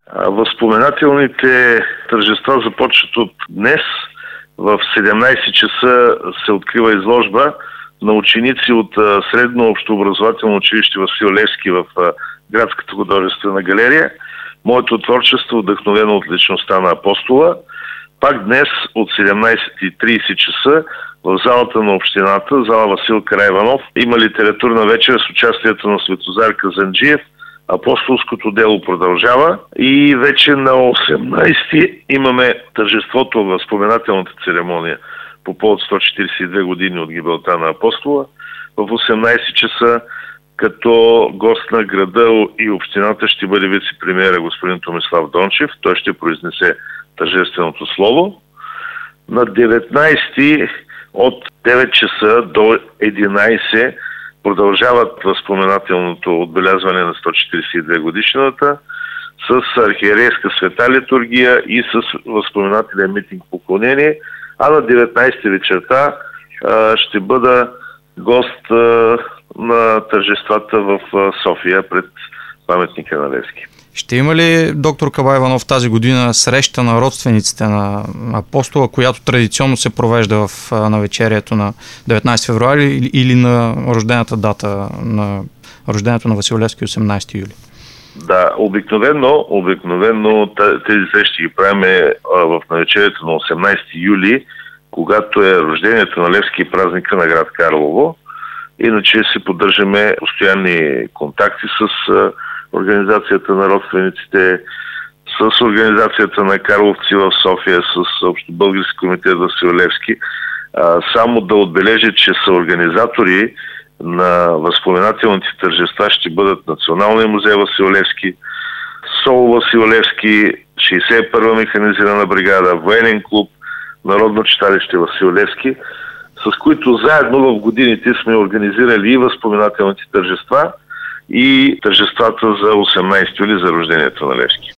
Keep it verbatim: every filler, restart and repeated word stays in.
Възпоменателните тържества започват от днес. В седемнайсет часа се открива изложба на ученици от Средно общообразователно училище Васил Левски в Градската художествена галерия. Моето творчество, вдъхновено от личността на Апостола. Пак днес от седемнайсет и трийсет часа в залата на общината, зала Васил Караиванов, има литературна вечер с участието на Светозар Казанджиев. Апостолското дело продължава и вече на осемнайсети имаме тържеството, възпоменателната церемония по повод сто четирийсет и две години от гибелта на Апостола. В осемнайсет часа като гост на града и общината ще бъде вице-премиера господин Томислав Дончев. Той ще произнесе тържественото слово. На деветнайсети от девет часа до единайсет продължават възпоменателното отбелязване на сто четирийсет и две годишната с архиерейска света литургия и с възпоменателен митинг поклонение. А на деветнайсети вечерта а, ще бъда гост а, на тържествата в а, София пред паметника на Левски. Ще има ли, доктор Кабаиванов, тази година среща на родствениците на Апостола, която традиционно се провежда в навечерието на деветнайсети февруари или на рождената дата на рождението на Васил Левски, осемнайсети юли? Да, обикновено, обикновено тези срещи ги правим в навечерието на осемнайсети юли, когато е рождението на Левски и празника на град Карлово. Иначе си поддържаме постоянни контакти с организацията на родствениците, с организацията на Карловци в София, с Общобългарски комитет Васил Левски. Само да отбележа, че са организатори на възпоменателните тържества ще бъдат Националния музей Васил Левски, СОУ Васил Левски, шейсет и първа механизирана бригада, военен клуб, Народно читалище Васил Левски, с които заедно в годините сме организирали и възпоменателните тържества, и тържествата за осемнайсети юли за рождението на Левски.